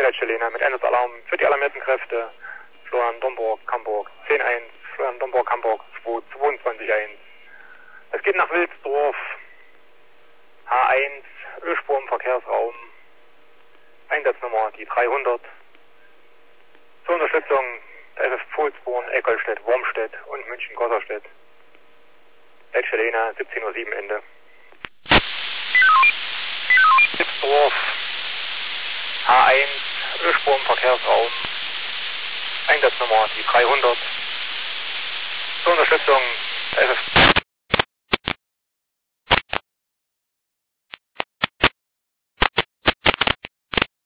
Leitstelle mit Einsatzalarm für die alarmierten Kräfte. Florian Domburg, Hamburg 10-1, Florian Domburg, Hamburg 22-1. Es geht nach Wilsdorf, H1, Ölspur im Verkehrsraum, Einsatznummer die 300. Zur Unterstützung der FF Pfohlsborn, Eckholstedt, Wormstedt und München-Gosserstedt. Leitstelle 17:07 Uhr Ende. Wilsdorf, H1, Ölspur im Verkehrsraum, Einsatznummer die 300. Zur Unterstützung der FF